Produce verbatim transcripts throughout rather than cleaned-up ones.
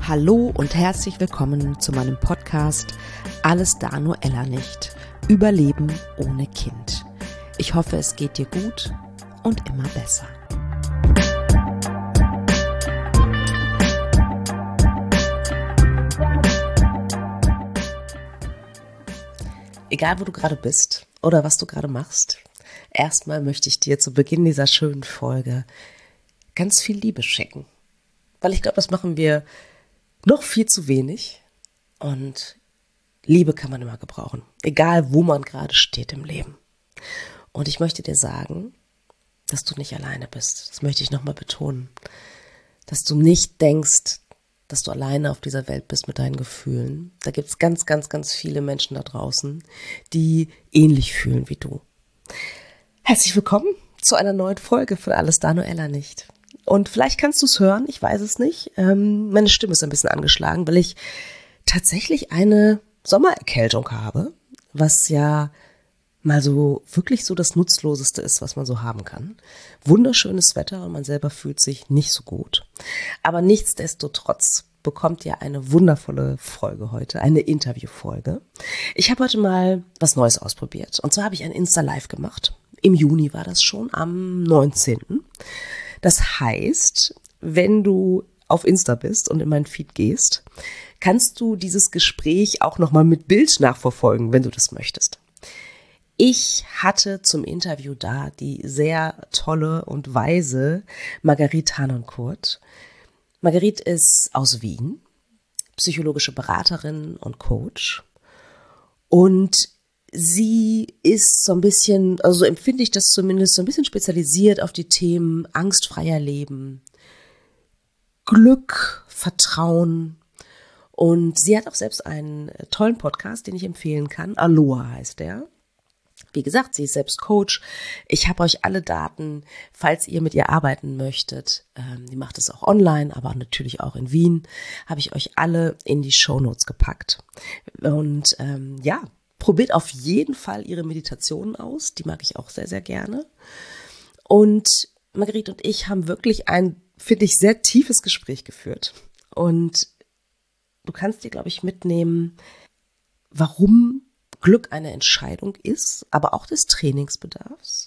Hallo und herzlich willkommen zu meinem Podcast Alles da nur Ella nicht. Überleben ohne Kind. Ich hoffe, es geht dir gut und immer besser. Egal, wo du gerade bist oder was du gerade machst, erstmal möchte ich dir zu Beginn dieser schönen Folge ganz viel Liebe schicken. Weil ich glaube, das machen wir noch viel zu wenig. Und Liebe kann man immer gebrauchen. Egal, wo man gerade steht im Leben. Und ich möchte dir sagen, dass du nicht alleine bist. Das möchte ich nochmal betonen. Dass du nicht denkst, dass du alleine auf dieser Welt bist mit deinen Gefühlen. Da gibt es ganz, ganz, ganz viele Menschen da draußen, die ähnlich fühlen wie du. Herzlich willkommen zu einer neuen Folge von Alles da nur Ella nicht. Und vielleicht kannst du es hören, ich weiß es nicht. Ähm, meine Stimme ist ein bisschen angeschlagen, weil ich tatsächlich eine Sommererkältung habe, was ja mal so wirklich so das Nutzloseste ist, was man so haben kann. Wunderschönes Wetter und man selber fühlt sich nicht so gut. Aber nichtsdestotrotz bekommt ihr eine wundervolle Folge heute, eine Interviewfolge. Ich habe heute mal was Neues ausprobiert. Und zwar habe ich ein Insta-Live gemacht. Im Juni war das schon, am neunzehnten Das heißt, wenn du auf Insta bist und in meinen Feed gehst, kannst du dieses Gespräch auch nochmal mit Bild nachverfolgen, wenn du das möchtest. Ich hatte zum Interview da die sehr tolle und weise Marguerite Hanoncourt. Marguerite ist aus Wien, psychologische Beraterin und Coach. Und sie ist so ein bisschen, also so empfinde ich das zumindest, so ein bisschen spezialisiert auf die Themen angstfreier Leben, Glück, Vertrauen. Und sie hat auch selbst einen tollen Podcast, den ich empfehlen kann. Aloha heißt der. Wie gesagt, sie ist selbst Coach. Ich habe euch alle Daten, falls ihr mit ihr arbeiten möchtet. Ähm, die macht es auch online, aber natürlich auch in Wien. Habe ich euch alle in die Shownotes gepackt. Und ähm, ja, probiert auf jeden Fall ihre Meditationen aus. Die mag ich auch sehr, sehr gerne. Und Marguerite und ich haben wirklich ein, finde ich, sehr tiefes Gespräch geführt. Und du kannst dir, glaube ich, mitnehmen, warum Glück eine Entscheidung ist, aber auch des Trainingsbedarfs.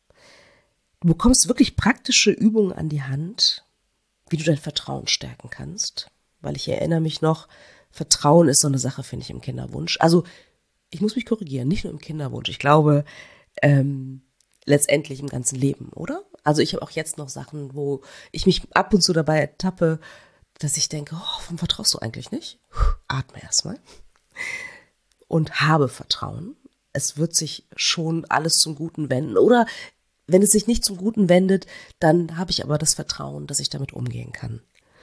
Du bekommst wirklich praktische Übungen an die Hand, wie du dein Vertrauen stärken kannst. Weil ich erinnere mich noch, Vertrauen ist so eine Sache, finde ich, im Kinderwunsch. Also ich muss mich korrigieren, nicht nur im Kinderwunsch. Ich glaube, ähm, letztendlich im ganzen Leben, oder? Also ich habe auch jetzt noch Sachen, wo ich mich ab und zu dabei ertappe, dass ich denke, oh, warum vertraust du eigentlich nicht? Atme erstmal. Und habe Vertrauen. Es wird sich schon alles zum Guten wenden. Oder wenn es sich nicht zum Guten wendet, dann habe ich aber das Vertrauen, dass ich damit umgehen kann.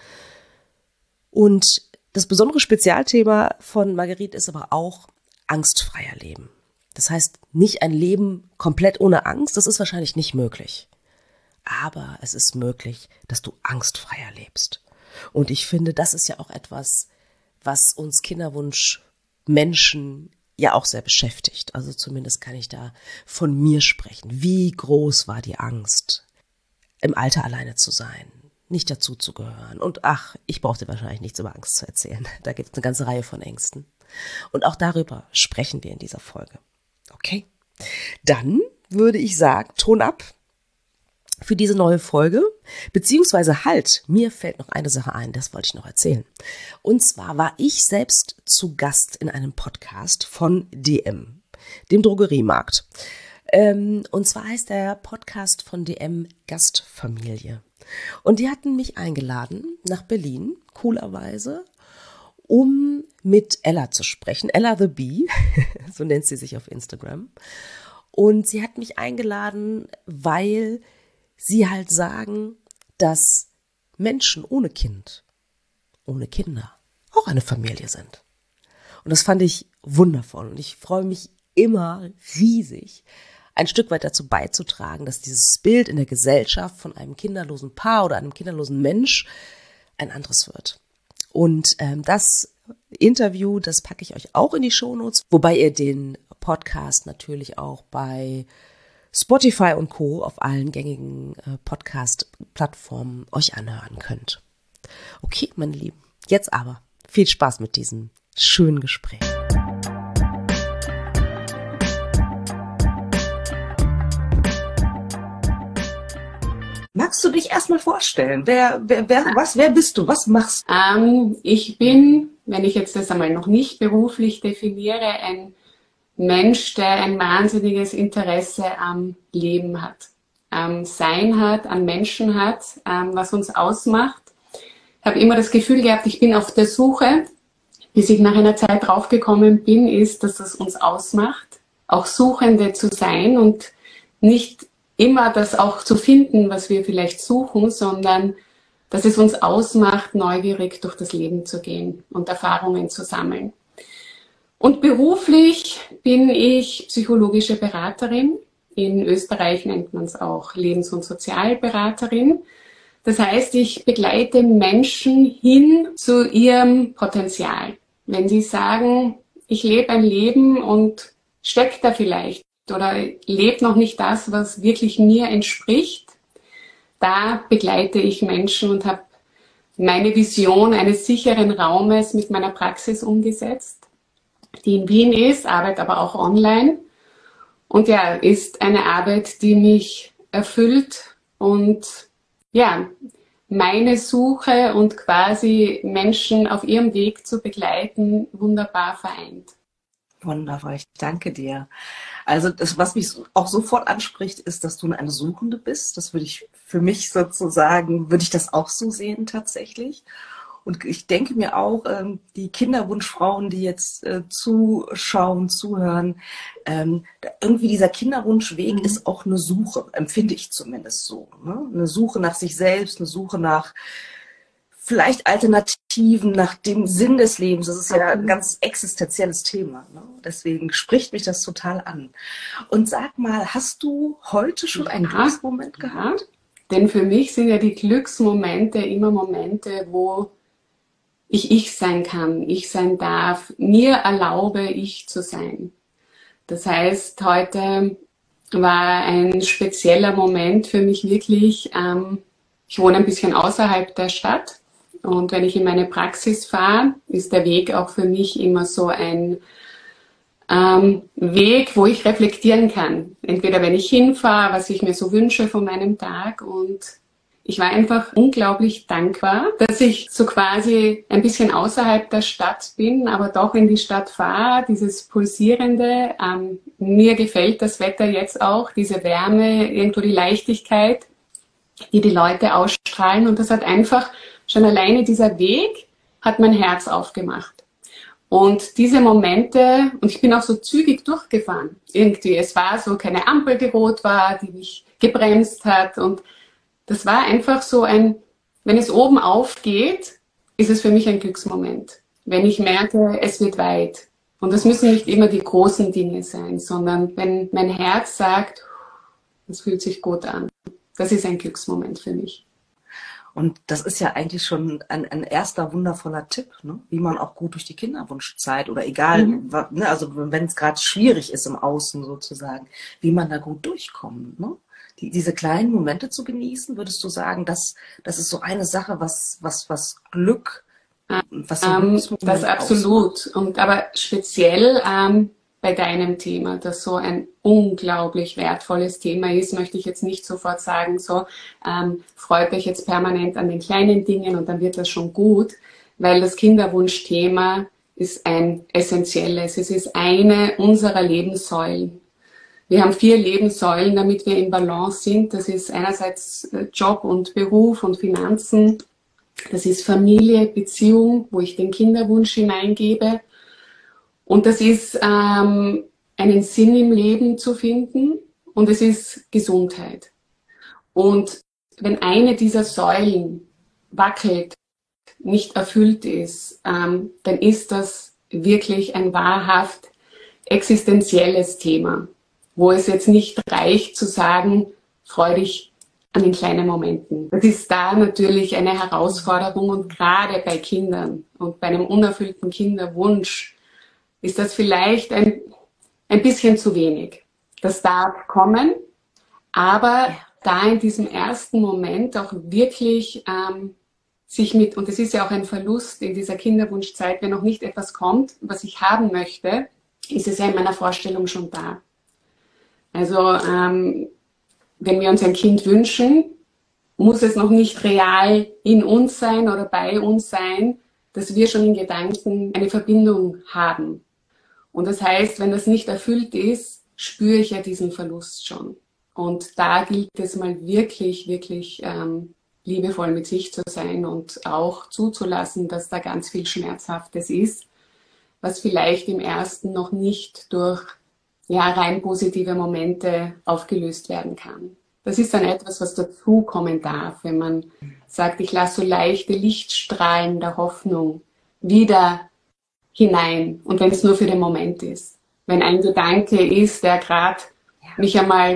Und das besondere Spezialthema von Marguerite ist aber auch angstfreier Leben. Das heißt, nicht ein Leben komplett ohne Angst, das ist wahrscheinlich nicht möglich. Aber es ist möglich, dass du angstfreier lebst. Und ich finde, das ist ja auch etwas, was uns Kinderwunschmenschen ja auch sehr beschäftigt. Also zumindest kann ich da von mir sprechen. Wie groß war die Angst, im Alter alleine zu sein, nicht dazu zu gehören? Und ach, ich brauchte wahrscheinlich nichts über Angst zu erzählen. Da gibt es eine ganze Reihe von Ängsten. Und auch darüber sprechen wir in dieser Folge. Okay, dann würde ich sagen, Ton ab für diese neue Folge, beziehungsweise halt, mir fällt noch eine Sache ein, das wollte ich noch erzählen. Und zwar war ich selbst zu Gast in einem Podcast von D M, dem Drogeriemarkt. Ähm, und zwar heißt der Podcast von D M Gastfamilie. Und die hatten mich eingeladen nach Berlin, coolerweise, um mit Ella zu sprechen. Ella the Bee, so nennt sie sich auf Instagram. Und sie hat mich eingeladen, weil sie halt sagen, dass Menschen ohne Kind, ohne Kinder, auch eine Familie sind. Und das fand ich wundervoll. Und ich freue mich immer riesig, ein Stück weit dazu beizutragen, dass dieses Bild in der Gesellschaft von einem kinderlosen Paar oder einem kinderlosen Mensch ein anderes wird. Und ähm, das Interview, das packe ich euch auch in die Shownotes, wobei ihr den Podcast natürlich auch bei Spotify und Co. auf allen gängigen äh, Podcast-Plattformen euch anhören könnt. Okay, meine Lieben, Jetzt aber viel Spaß mit diesem schönen Gespräch. Magst du dich erstmal vorstellen? Wer, wer, wer, was, wer bist du? Was machst du? Ähm, ich bin, wenn ich jetzt das einmal noch nicht beruflich definiere, ein Mensch, der ein wahnsinniges Interesse am Leben hat, am Sein hat, an Menschen hat, ähm, was uns ausmacht. Ich habe immer das Gefühl gehabt, ich bin auf der Suche, bis ich nach einer Zeit draufgekommen bin, ist, dass das uns ausmacht, auch Suchende zu sein und nicht immer das auch zu finden, was wir vielleicht suchen, sondern dass es uns ausmacht, neugierig durch das Leben zu gehen und Erfahrungen zu sammeln. Und beruflich bin ich psychologische Beraterin. In Österreich nennt man es auch Lebens- und Sozialberaterin. Das heißt, ich begleite Menschen hin zu ihrem Potenzial. Wenn sie sagen, ich lebe ein Leben und stecke da vielleicht oder lebe noch nicht das, was wirklich mir entspricht, da begleite ich Menschen und habe meine Vision eines sicheren Raumes mit meiner Praxis umgesetzt, die in Wien ist, arbeite aber auch online. Und ja, ist eine Arbeit, die mich erfüllt und ja, meine Suche und quasi Menschen auf ihrem Weg zu begleiten, wunderbar vereint. Wundervoll, ich danke dir. Also das, was mich auch sofort anspricht, ist, dass du eine Suchende bist. Das würde ich für mich sozusagen, würde ich das auch so sehen tatsächlich. Und ich denke mir auch, ähm, die Kinderwunschfrauen, die jetzt äh, zuschauen, zuhören, ähm, irgendwie dieser Kinderwunschweg mhm. ist auch eine Suche, empfinde ich zumindest so. Ne? Eine Suche nach sich selbst, eine Suche nach vielleicht Alternativen, nach dem Sinn des Lebens. Das ist ja ein ganz existenzielles Thema. Ne? Deswegen spricht mich das total an. Und sag mal, hast du heute schon einen ja, Glücksmoment gehabt? Ja. Denn für mich sind ja die Glücksmomente immer Momente, wo ich ich sein kann, ich sein darf, mir erlaube, ich zu sein. Das heißt, heute war ein spezieller Moment für mich wirklich, ähm, ich wohne ein bisschen außerhalb der Stadt und wenn ich in meine Praxis fahre, ist der Weg auch für mich immer so ein ähm, Weg, wo ich reflektieren kann. Entweder wenn ich hinfahre, was ich mir so wünsche von meinem Tag und ich war einfach unglaublich dankbar, dass ich so quasi ein bisschen außerhalb der Stadt bin, aber doch in die Stadt fahre, dieses Pulsierende. Ähm, mir gefällt das Wetter jetzt auch, diese Wärme, irgendwo die Leichtigkeit, die die Leute ausstrahlen. Und das hat einfach, schon alleine dieser Weg, hat mein Herz aufgemacht. Und diese Momente, und ich bin auch so zügig durchgefahren, irgendwie. Es war so keine Ampel, die rot war, die mich gebremst hat und das war einfach so ein, wenn es oben aufgeht, ist es für mich ein Glücksmoment. Wenn ich merke, es wird weit. Und das müssen nicht immer die großen Dinge sein, sondern wenn mein Herz sagt, es fühlt sich gut an. Das ist ein Glücksmoment für mich. Und das ist ja eigentlich schon ein, ein erster wundervoller Tipp, ne? Wie man auch gut durch die Kinderwunschzeit oder egal, mhm. ne? Also wenn es gerade schwierig ist im Außen sozusagen, wie man da gut durchkommt, ne? Die, diese kleinen Momente zu genießen, würdest du sagen, dass das ist so eine Sache, was was was Glück, was so ähm, das absolut ausmacht. Und aber speziell ähm, bei deinem Thema, das so ein unglaublich wertvolles Thema ist, möchte ich jetzt nicht sofort sagen, so ähm, freut euch jetzt permanent an den kleinen Dingen und dann wird das schon gut, weil das Kinderwunschthema ist ein essentielles. Es ist eine unserer Lebenssäulen. Wir haben vier Lebenssäulen, damit wir in Balance sind. Das ist einerseits Job und Beruf und Finanzen. Das ist Familie, Beziehung, wo ich den Kinderwunsch hineingebe. Und das ist ähm, einen Sinn im Leben zu finden. Und es ist Gesundheit. Und wenn eine dieser Säulen wackelt, nicht erfüllt ist, ähm, dann ist das wirklich ein wahrhaft existenzielles Thema, wo es jetzt nicht reicht zu sagen, freu dich an den kleinen Momenten. Das ist da natürlich eine Herausforderung und gerade bei Kindern und bei einem unerfüllten Kinderwunsch ist das vielleicht ein, ein bisschen zu wenig. Das darf kommen, aber da in diesem ersten Moment auch wirklich ähm, sich mit, und es ist ja auch ein Verlust in dieser Kinderwunschzeit, wenn noch nicht etwas kommt, was ich haben möchte, ist es ja in meiner Vorstellung schon da. Also ähm, wenn wir uns ein Kind wünschen, muss es noch nicht real in uns sein oder bei uns sein, dass wir schon in Gedanken eine Verbindung haben. Und das heißt, wenn das nicht erfüllt ist, spüre ich ja diesen Verlust schon. Und da gilt es mal wirklich, wirklich ähm, liebevoll mit sich zu sein und auch zuzulassen, dass da ganz viel Schmerzhaftes ist, was vielleicht im ersten noch nicht durch ja, rein positive Momente aufgelöst werden kann. Das ist dann etwas, was dazukommen darf, wenn man sagt, ich lasse so leichte Lichtstrahlen der Hoffnung wieder hinein. Und wenn es nur für den Moment ist. Wenn ein Gedanke ist, der gerade mich einmal,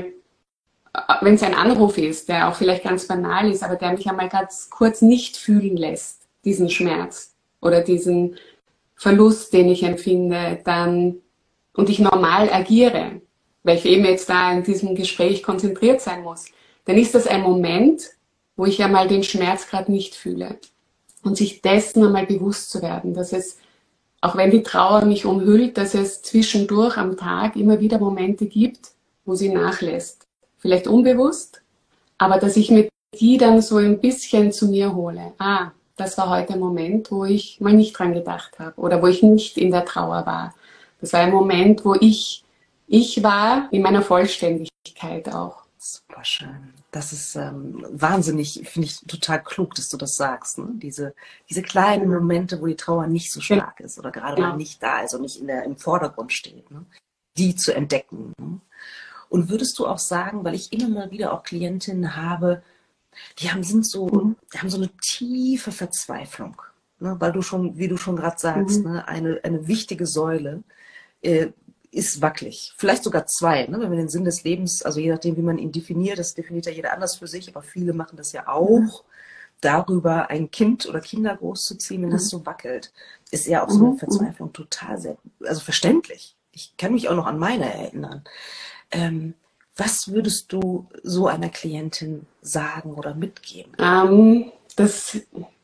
wenn es ein Anruf ist, der auch vielleicht ganz banal ist, aber der mich einmal ganz kurz nicht fühlen lässt, diesen Schmerz oder diesen Verlust, den ich empfinde, dann, und ich normal agiere, weil ich eben jetzt da in diesem Gespräch konzentriert sein muss, dann ist das ein Moment, wo ich ja mal den Schmerz gerade nicht fühle. Und sich dessen einmal bewusst zu werden, dass es, auch wenn die Trauer mich umhüllt, dass es zwischendurch am Tag immer wieder Momente gibt, wo sie nachlässt. Vielleicht unbewusst, aber dass ich mir die dann so ein bisschen zu mir hole. Ah, das war heute ein Moment, wo ich mal nicht dran gedacht habe oder wo ich nicht in der Trauer war. Das war ein Moment, wo ich Ich war in meiner Vollständigkeit auch. Super schön. Das ist ähm, wahnsinnig, finde ich total klug, dass du das sagst. Ne? Diese, diese kleinen Momente, wo die Trauer nicht so stark ist oder gerade Ja. mal nicht da ist und nicht in der, im Vordergrund steht, ne? Die zu entdecken. Ne? Und würdest du auch sagen, weil ich immer mal wieder auch Klientinnen habe, die haben, sind so, Mhm. die haben so eine tiefe Verzweiflung. Ne? Weil du schon, wie du schon gerade sagst, Mhm. ne? eine, eine wichtige Säule äh, ist wackelig. Vielleicht sogar zwei, ne? Wenn wir den Sinn des Lebens, also je nachdem, wie man ihn definiert, das definiert ja jeder anders für sich, aber viele machen das ja auch, darüber ein Kind oder Kinder großzuziehen, wenn das so wackelt, ist ja auch so eine Mhm. Verzweiflung total sehr, also verständlich. Ich kann mich auch noch an meine erinnern. Ähm, was würdest du so einer Klientin sagen oder mitgeben? Ähm, dass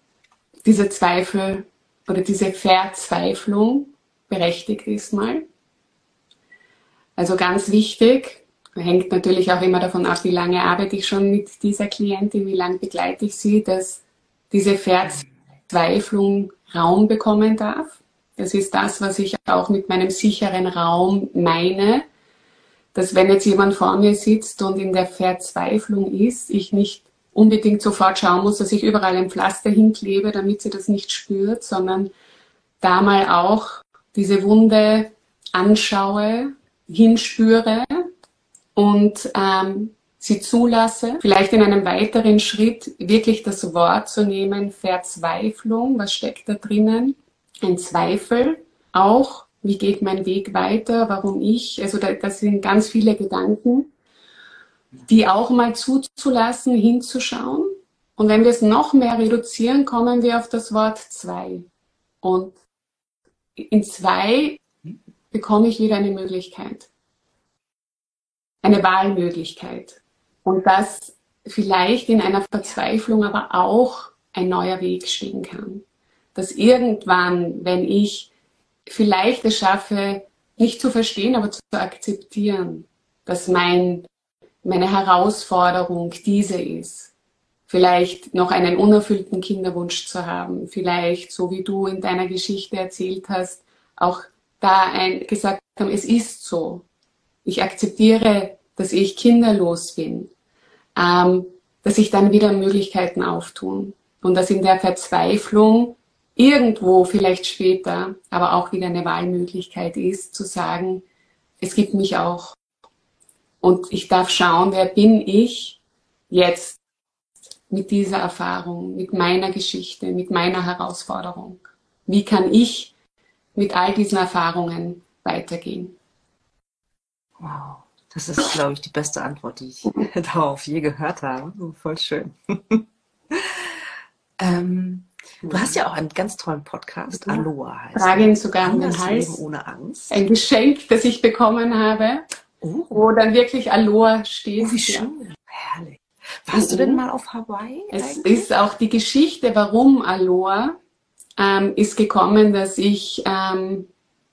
diese Zweifel oder diese Verzweiflung berechtigt ist mal. Also ganz wichtig, hängt natürlich auch immer davon ab, wie lange arbeite ich schon mit dieser Klientin, wie lange begleite ich sie, dass diese Verzweiflung Raum bekommen darf. Das ist das, was ich auch mit meinem sicheren Raum meine, dass wenn jetzt jemand vor mir sitzt und in der Verzweiflung ist, ich nicht unbedingt sofort schauen muss, dass ich überall ein Pflaster hinklebe, damit sie das nicht spürt, sondern da mal auch diese Wunde anschaue, hinspüre und ähm, sie zulasse. Vielleicht in einem weiteren Schritt wirklich das Wort zu nehmen, Verzweiflung, was steckt da drinnen? Ein Zweifel, auch, wie geht mein Weg weiter, warum ich, also da, das sind ganz viele Gedanken, die auch mal zuzulassen, hinzuschauen. Und wenn wir es noch mehr reduzieren, kommen wir auf das Wort zwei. Und in zwei bekomme ich wieder eine Möglichkeit, eine Wahlmöglichkeit. Und dass vielleicht in einer Verzweiflung aber auch ein neuer Weg stehen kann. Dass irgendwann, wenn ich vielleicht es schaffe, nicht zu verstehen, aber zu akzeptieren, dass mein, meine Herausforderung diese ist, vielleicht noch einen unerfüllten Kinderwunsch zu haben, vielleicht, so wie du in deiner Geschichte erzählt hast, auch da ein, gesagt haben, es ist so. Ich akzeptiere, dass ich kinderlos bin, ähm, dass sich dann wieder Möglichkeiten auftun und dass in der Verzweiflung irgendwo vielleicht später aber auch wieder eine Wahlmöglichkeit ist, zu sagen, es gibt mich auch und ich darf schauen, wer bin ich jetzt mit dieser Erfahrung, mit meiner Geschichte, mit meiner Herausforderung. Wie kann ich mit all diesen Erfahrungen weitergehen? Wow, das ist, glaube ich, die beste Antwort, die ich darauf je gehört habe. Voll schön. ähm, du hast ja auch einen ganz tollen Podcast, Ja. Aloha heißt Trage ihn sogar um den Anders Hals. Leben ohne Angst. Ein Geschenk, das ich bekommen habe, Oh, wo dann wirklich Aloha steht. oh wie Ja. schön. Herrlich. Warst du denn mal auf Hawaii Es eigentlich? ist auch die Geschichte, warum Aloha, ähm, ist gekommen, dass ich ähm,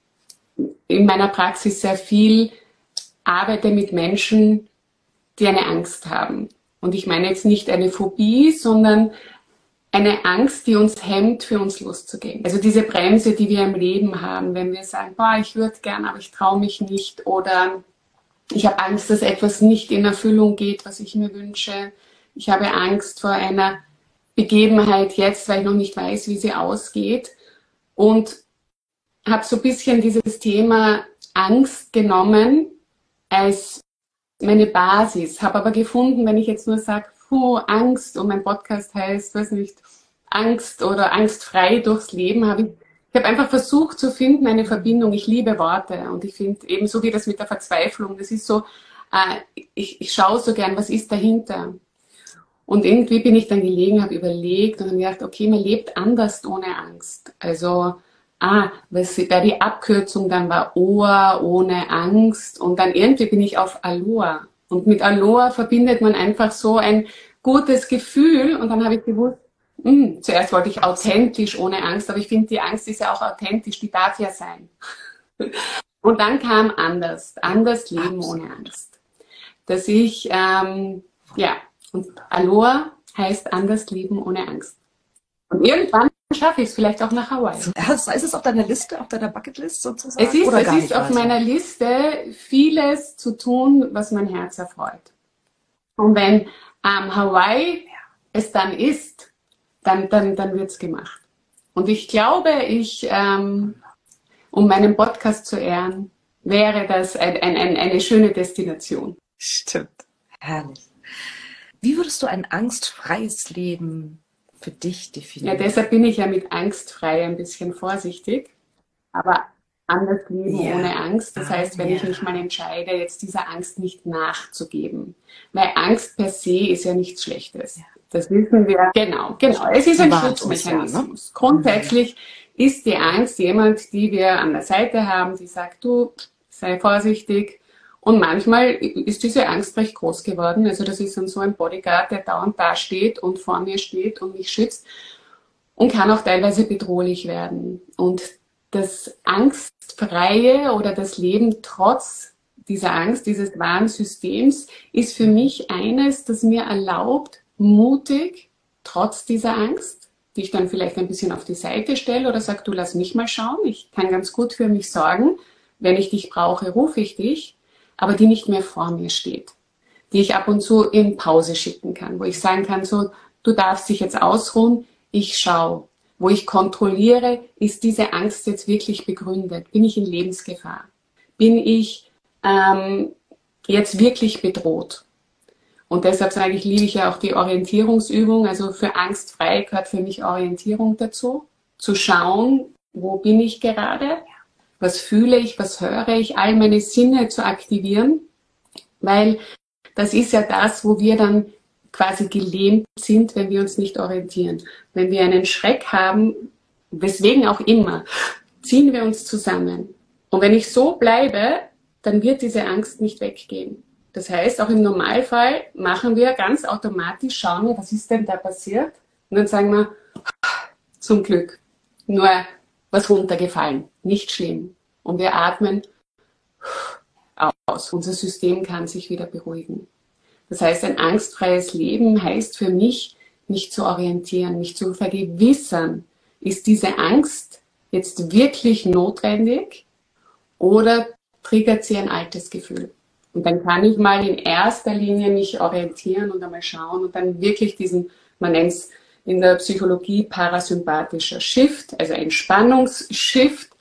in meiner Praxis sehr viel arbeite mit Menschen, die eine Angst haben. Und ich meine jetzt nicht eine Phobie, sondern eine Angst, die uns hemmt, für uns loszugehen. Also diese Bremse, die wir im Leben haben, wenn wir sagen, boah, ich würde gern, aber ich traue mich nicht, oder ich habe Angst, dass etwas nicht in Erfüllung geht, was ich mir wünsche. Ich habe Angst vor einer Begebenheit jetzt, weil ich noch nicht weiß, wie sie ausgeht. Und habe so ein bisschen dieses Thema Angst genommen als meine Basis. Habe aber gefunden, wenn ich jetzt nur sage, puh, Angst, und mein Podcast heißt, weiß nicht, Angst oder angstfrei durchs Leben, habe ich, ich habe einfach versucht zu finden, eine Verbindung. Ich liebe Worte, und ich finde ebenso wie das mit der Verzweiflung, das ist so, äh, ich, ich schaue so gern, was ist dahinter? Und irgendwie bin ich dann gelegen, habe überlegt und habe gedacht, okay, man lebt anders ohne Angst. Also, ah, was bei die Abkürzung dann war Oa ohne Angst, und dann irgendwie bin ich auf Aloha. Und mit Aloha verbindet man einfach so ein gutes Gefühl, und dann habe ich gewusst, mh, zuerst wollte ich authentisch ohne Angst, aber ich finde, die Angst ist ja auch authentisch, die darf ja sein. Und dann kam anders, anders leben ohne Angst. Dass ich, ähm, ja, und Aloha heißt anders leben ohne Angst. Und irgendwann schaffe ich es vielleicht auch nach Hawaii. Ist es auf deiner Liste, auf deiner Bucketlist sozusagen? Es ist, Oder es gar ist nicht auf weiter? meiner Liste, vieles zu tun, was mein Herz erfreut. Und wenn ähm, Hawaii es dann ist, dann, dann, dann wird es gemacht. Und ich glaube, ich, ähm, um meinen Podcast zu ehren, wäre das ein, ein, ein, eine schöne Destination. Stimmt. Herrlich. Wie würdest du ein angstfreies Leben für dich Ja, definieren? deshalb bin ich ja mit angstfrei ein bisschen vorsichtig. Aber anders leben Ja. ohne Angst. Das Ah, heißt, wenn ja. ich mich mal entscheide, jetzt dieser Angst nicht nachzugeben. Weil Angst per se ist ja nichts Schlechtes. Das wissen wir. Genau, genau. Es ist Die ein warnt uns ja, ne? Schutzmechanismus. Grundsätzlich ist die Angst jemand, die wir an der Seite haben, die sagt, du, sei vorsichtig. Und manchmal ist diese Angst recht groß geworden. Also das ist dann so ein Bodyguard, der dauernd da steht und vor mir steht und mich schützt, und kann auch teilweise bedrohlich werden. Und das Angstfreie oder das Leben trotz dieser Angst, dieses Warnsystems, ist für mich eines, das mir erlaubt, mutig, trotz dieser Angst, die ich dann vielleicht ein bisschen auf die Seite stelle oder sage, du, lass mich mal schauen, ich kann ganz gut für mich sorgen, wenn ich dich brauche, rufe ich dich, aber die nicht mehr vor mir steht, die ich ab und zu in Pause schicken kann, wo ich sagen kann, so, du darfst dich jetzt ausruhen, ich schaue. Wo ich kontrolliere, ist diese Angst jetzt wirklich begründet? Bin ich in Lebensgefahr? Bin ich ähm, jetzt wirklich bedroht? Und deshalb sage ich, liebe ich ja auch die Orientierungsübung. Also für angstfrei gehört für mich Orientierung dazu. Zu schauen, wo bin ich gerade? Was fühle ich? Was höre ich? All meine Sinne zu aktivieren. Weil das ist ja das, wo wir dann quasi gelähmt sind, wenn wir uns nicht orientieren. Wenn wir einen Schreck haben, weswegen auch immer, ziehen wir uns zusammen. Und wenn ich so bleibe, dann wird diese Angst nicht weggehen. Das heißt, auch im Normalfall machen wir ganz automatisch, schauen wir, was ist denn da passiert? Und dann sagen wir, zum Glück, nur was runtergefallen, nicht schlimm. Und wir atmen aus. Unser System kann sich wieder beruhigen. Das heißt, ein angstfreies Leben heißt für mich, mich zu orientieren, mich zu vergewissern, ist diese Angst jetzt wirklich notwendig oder triggert sie ein altes Gefühl? Und dann kann ich mal in erster Linie mich orientieren und einmal schauen und dann wirklich diesen, man nennt es in der Psychologie parasympathischer Shift, also Entspannungsshift,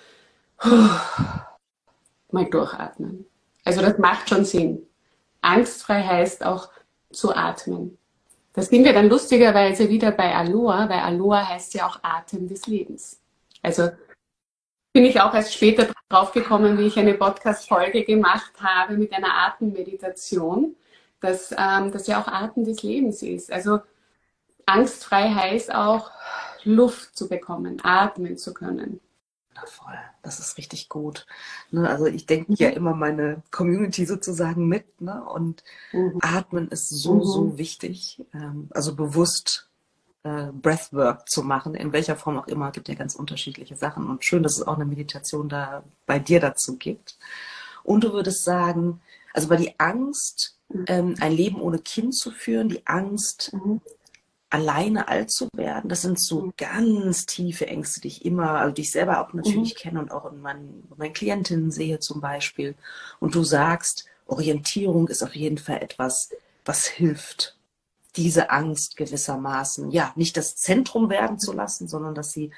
mal durchatmen. Also das macht schon Sinn. Angstfrei heißt auch zu atmen. Da sind wir dann lustigerweise wieder bei Aloha, weil Aloha heißt ja auch Atem des Lebens. Also bin ich auch erst später draufgekommen, wie ich eine Podcast-Folge gemacht habe mit einer Atemmeditation, dass ähm, das ja auch Atem des Lebens ist. Also angstfrei heißt auch Luft zu bekommen, atmen zu können. voll. Das ist richtig gut. Ne, also ich denke ja immer meine Community sozusagen mit, ne? Und Mhm. Atmen ist so, Mhm. so wichtig. Ähm, also bewusst äh, Breathwork zu machen, in welcher Form auch immer, gibt ja ganz unterschiedliche Sachen. Und schön, dass es auch eine Meditation da bei dir dazu gibt. Und du würdest sagen, also war die Angst, ähm, ein Leben ohne Kind zu führen, die Angst, Mhm. alleine alt zu werden, das sind so ganz tiefe Ängste, die ich immer, also die ich selber auch natürlich Mhm. kenne und auch in meinen, meinen Klientinnen sehe zum Beispiel. Und du sagst, Orientierung ist auf jeden Fall etwas, was hilft, diese Angst gewissermaßen, ja, nicht das Zentrum werden zu lassen, sondern dass sie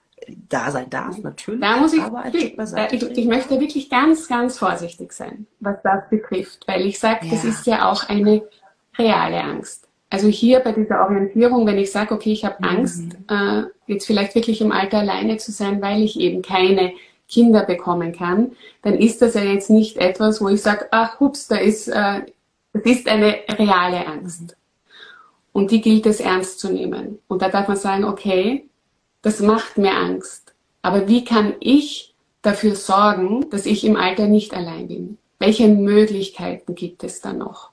da sein darf, Da natürlich, muss ich, aber ein Stück da, beiseite ich, ich treten möchte darf. wirklich ganz, ganz vorsichtig sein, was das betrifft, weil ich sage, das Ja. ist ja auch eine reale Angst. Also hier bei dieser Orientierung, wenn ich sage, okay, ich habe Angst, Mhm. äh, jetzt vielleicht wirklich im Alter alleine zu sein, weil ich eben keine Kinder bekommen kann, dann ist das ja jetzt nicht etwas, wo ich sage, ach, hups, da ist, äh, das ist eine reale Angst. Und die gilt es ernst zu nehmen. Und da darf man sagen, okay, das macht mir Angst. Aber wie kann ich dafür sorgen, dass ich im Alter nicht allein bin? Welche Möglichkeiten gibt es da noch?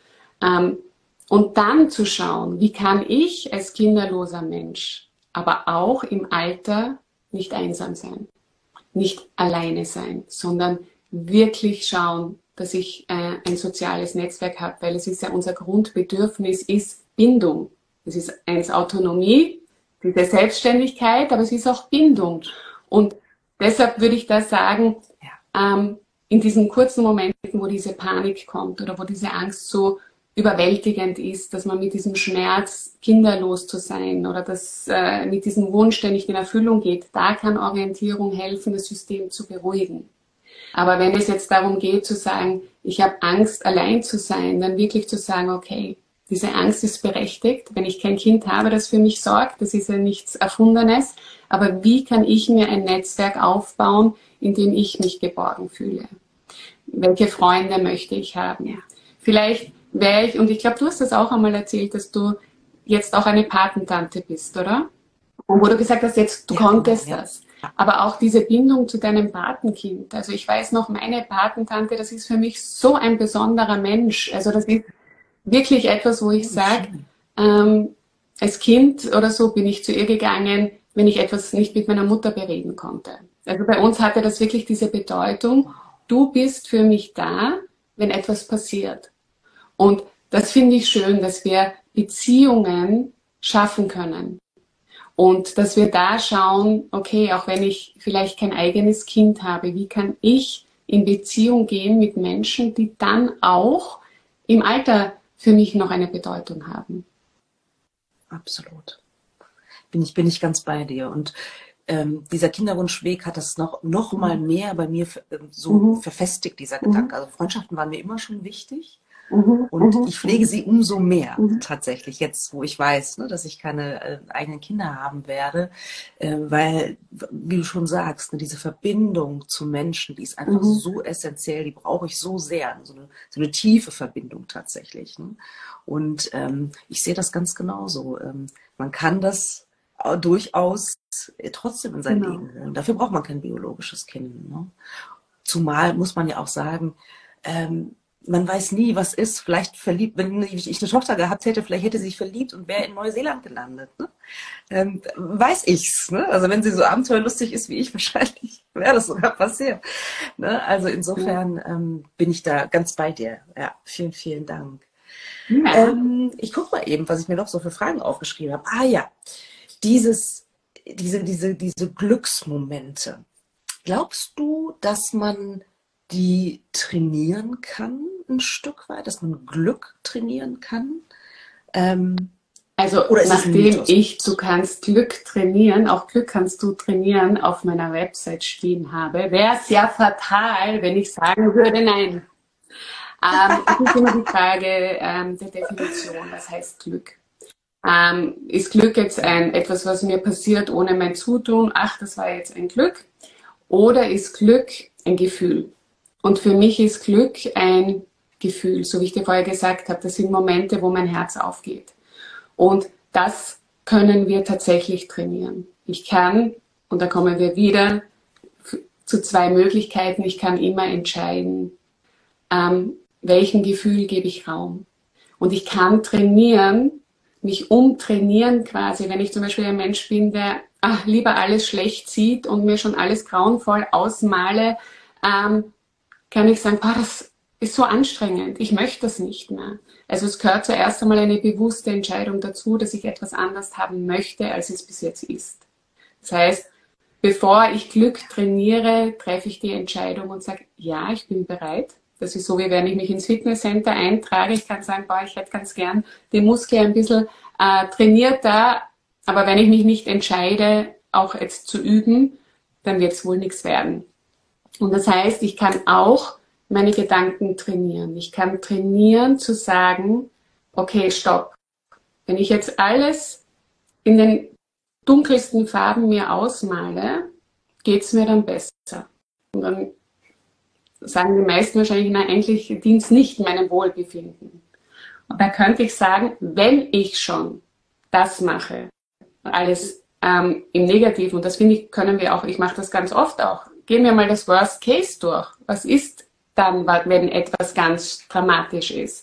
Ähm, und dann zu schauen, wie kann ich als kinderloser Mensch, aber auch im Alter nicht einsam sein, nicht alleine sein, sondern wirklich schauen, dass ich äh, ein soziales Netzwerk habe, weil es ist ja unser Grundbedürfnis ist Bindung. Es ist eins Autonomie, diese Selbstständigkeit, aber es ist auch Bindung. Und deshalb würde ich da sagen, ähm, in diesen kurzen Momenten, wo diese Panik kommt oder wo diese Angst so überwältigend ist, dass man mit diesem Schmerz, kinderlos zu sein oder dass äh, mit diesem Wunsch, der nicht in Erfüllung geht, da kann Orientierung helfen, das System zu beruhigen. Aber wenn es jetzt darum geht zu sagen, ich habe Angst, allein zu sein, dann wirklich zu sagen, okay, diese Angst ist berechtigt. Wenn ich kein Kind habe, das für mich sorgt, das ist ja nichts Erfundenes. Aber wie kann ich mir ein Netzwerk aufbauen, in dem ich mich geborgen fühle? Welche Freunde möchte ich haben? Vielleicht wäre ich, und ich glaube, du hast das auch einmal erzählt, dass du jetzt auch eine Patentante bist, oder? Und wo du gesagt hast, jetzt du Ja, genau, konntest ja. das. Aber auch diese Bindung zu deinem Patenkind. Also ich weiß noch, meine Patentante, das ist für mich so ein besonderer Mensch. Also das ist wirklich etwas, wo ich Oh, sage, schön. ähm, als Kind oder so bin ich zu ihr gegangen, wenn ich etwas nicht mit meiner Mutter bereden konnte. Also bei uns hatte das wirklich diese Bedeutung, du bist für mich da, wenn etwas passiert. Und das finde ich schön, dass wir Beziehungen schaffen können. Und dass wir da schauen, okay, auch wenn ich vielleicht kein eigenes Kind habe, wie kann ich in Beziehung gehen mit Menschen, die dann auch im Alter für mich noch eine Bedeutung haben. Absolut. Bin ich, bin ich ganz bei dir. Und ähm, dieser Kinderwunschweg hat das noch, noch mal mehr bei mir ähm, so Mhm. verfestigt, dieser Mhm. Gedanke. Also Freundschaften waren mir immer schon wichtig. Mhm. Und Mhm. ich pflege sie umso mehr Mhm. tatsächlich jetzt, wo ich weiß, ne, dass ich keine äh, eigenen Kinder haben werde, äh, weil, wie du schon sagst, ne, diese Verbindung zu Menschen, die ist einfach Mhm. so essentiell, die brauche ich so sehr, so eine, so eine tiefe Verbindung tatsächlich. Ne? Und ähm, ich sehe das ganz genauso. Ähm, man kann das äh, durchaus äh, trotzdem in sein Genau. Leben holen. Dafür braucht man kein biologisches Kind. Ne? Zumal muss man ja auch sagen, ähm, man weiß nie, was ist. Vielleicht verliebt, wenn ich eine Tochter gehabt hätte, vielleicht hätte sie sich verliebt und wäre in Neuseeland gelandet. Ne? Ähm, weiß ich's. Ne? Also wenn sie so abenteuerlustig ist wie ich, wahrscheinlich wäre das sogar passiert. Ne? Also insofern ähm, bin ich da ganz bei dir. Ja, vielen, vielen Dank. Ja. Ähm, ich gucke mal eben, was ich mir noch so für Fragen aufgeschrieben habe. Ah ja, dieses, diese, diese, diese Glücksmomente. Glaubst du, dass man die trainieren kann, ein Stück weit, dass man Glück trainieren kann? Ähm, Also oder ist es ein nachdem Mythos? ich, du kannst Glück trainieren, auch Glück kannst du trainieren, auf meiner Website stehen habe, wäre es ja fatal, wenn ich sagen würde, nein. Ähm, es ist immer die Frage ähm, der Definition, was heißt Glück? Ähm, ist Glück jetzt ein etwas, was mir passiert ohne mein Zutun? Ach, das war jetzt ein Glück. Oder ist Glück ein Gefühl? Und für mich ist Glück ein Gefühl, so wie ich dir vorher gesagt habe. Das sind Momente, wo mein Herz aufgeht. Und das können wir tatsächlich trainieren. Ich kann, und da kommen wir wieder, zu zwei Möglichkeiten. Ich kann immer entscheiden, ähm, welchem Gefühl gebe ich Raum. Und ich kann trainieren, mich umtrainieren quasi, wenn ich zum Beispiel ein Mensch bin, der ach, lieber alles schlecht sieht und mir schon alles grauenvoll ausmale, ähm, kann ich sagen, oh, das ist so anstrengend, ich möchte das nicht mehr. Also es gehört zuerst einmal eine bewusste Entscheidung dazu, dass ich etwas anders haben möchte, als es bis jetzt ist. Das heißt, bevor ich Glück trainiere, treffe ich die Entscheidung und sage, ja, ich bin bereit. Das ist so, wie wenn ich mich ins Fitnesscenter eintrage. Ich kann sagen, boah, ich hätte ganz gern den Muskel ein bisschen äh, trainierter, aber wenn ich mich nicht entscheide, auch jetzt zu üben, dann wird es wohl nichts werden. Und das heißt, ich kann auch meine Gedanken trainieren. Ich kann trainieren zu sagen, okay, stopp. Wenn ich jetzt alles in den dunkelsten Farben mir ausmale, geht es mir dann besser. Und dann sagen die meisten wahrscheinlich, na, eigentlich dient es nicht meinem Wohlbefinden. Und da könnte ich sagen, wenn ich schon das mache, alles ähm, im Negativen, und das finde ich, können wir auch, ich mache das ganz oft auch, gehen wir mal das Worst Case durch. Was ist dann, wenn etwas ganz dramatisch ist?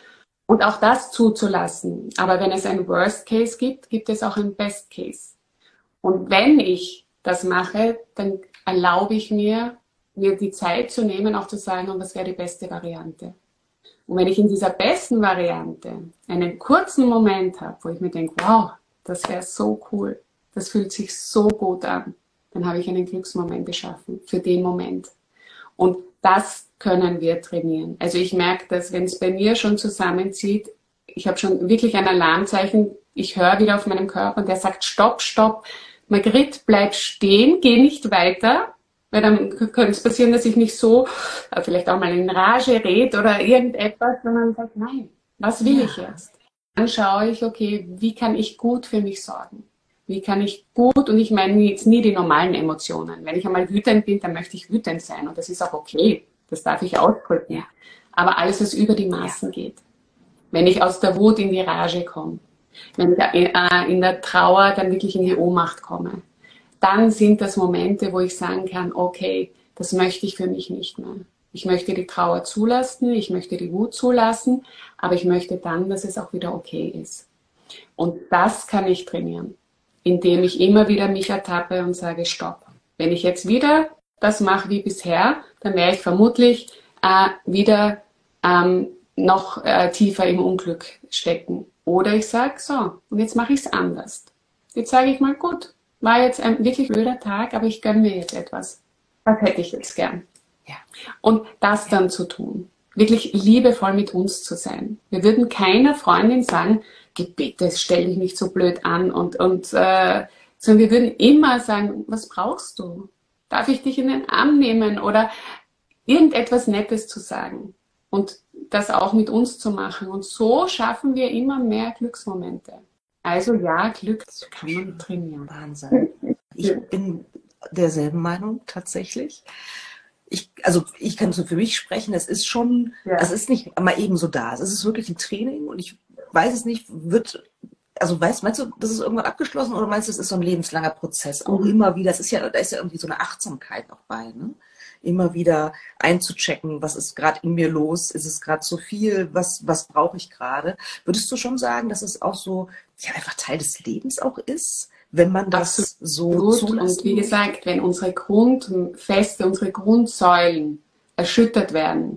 Und auch das zuzulassen. Aber wenn es ein Worst Case gibt, gibt es auch ein Best Case. Und wenn ich das mache, dann erlaube ich mir, mir die Zeit zu nehmen, auch zu sagen, und was wäre die beste Variante. Und wenn ich in dieser besten Variante einen kurzen Moment habe, wo ich mir denke, wow, das wäre so cool, das fühlt sich so gut an, dann habe ich einen Glücksmoment geschaffen für den Moment. Und das können wir trainieren. Also ich merke, dass wenn es bei mir schon zusammenzieht, ich habe schon wirklich ein Alarmzeichen, ich höre wieder auf meinem Körper und der sagt, stopp, stopp, Margrit, bleib stehen, geh nicht weiter. Weil dann könnte es passieren, dass ich mich so, vielleicht auch mal in Rage rede oder irgendetwas, sondern sagt, nein, was will ja. ich jetzt? Dann schaue ich, okay, wie kann ich gut für mich sorgen? Wie kann ich gut, und ich meine jetzt nie die normalen Emotionen. Wenn ich einmal wütend bin, dann möchte ich wütend sein und das ist auch okay. Das darf ich ausdrücken. Ja. Aber alles, was über die Maßen ja. geht. Wenn ich aus der Wut in die Rage komme, wenn ich in der Trauer dann wirklich in die Ohnmacht komme, dann sind das Momente, wo ich sagen kann, okay, das möchte ich für mich nicht mehr. Ich möchte die Trauer zulassen, ich möchte die Wut zulassen, aber ich möchte dann, dass es auch wieder okay ist. Und das kann ich trainieren, indem ich immer wieder mich ertappe und sage, stopp. Wenn ich jetzt wieder das mache wie bisher, dann werde ich vermutlich äh, wieder ähm, noch äh, tiefer im Unglück stecken. Oder ich sage, so, und jetzt mache ich es anders. Jetzt sage ich mal, gut, war jetzt ein wirklich blöder Tag, aber ich gönne mir jetzt etwas. Was hätte ich jetzt gern? Ja. Und das dann zu tun. Wirklich liebevoll mit uns zu sein. Wir würden keiner Freundin sagen, bitte, stell dich nicht so blöd an. Und, und, äh, sondern wir würden immer sagen, was brauchst du? Darf ich dich in den Arm nehmen? Oder irgendetwas Nettes zu sagen. Und das auch mit uns zu machen. Und so schaffen wir immer mehr Glücksmomente. Also ja, Glück kann man trainieren. Wahnsinn. Ich bin derselben Meinung tatsächlich. Ich, also ich kann so für mich sprechen, es ist schon, ja. es ist nicht mal eben so da. Es ist wirklich ein Training und ich weiß es nicht, wird, also weißt, meinst du, das ist irgendwann abgeschlossen oder meinst du, es ist so ein lebenslanger Prozess? Auch mhm. immer wieder, es ist ja, da ist ja irgendwie so eine Achtsamkeit auch bei, ne? Immer wieder einzuchecken, was ist gerade in mir los, ist es gerade zu viel, was, was brauche ich gerade? Würdest du schon sagen, dass es auch so, ja, einfach Teil des Lebens auch ist, wenn man das Absolut. so zulässt? Und wie gesagt, wenn unsere Grundfeste, unsere Grundsäulen erschüttert werden,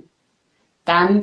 dann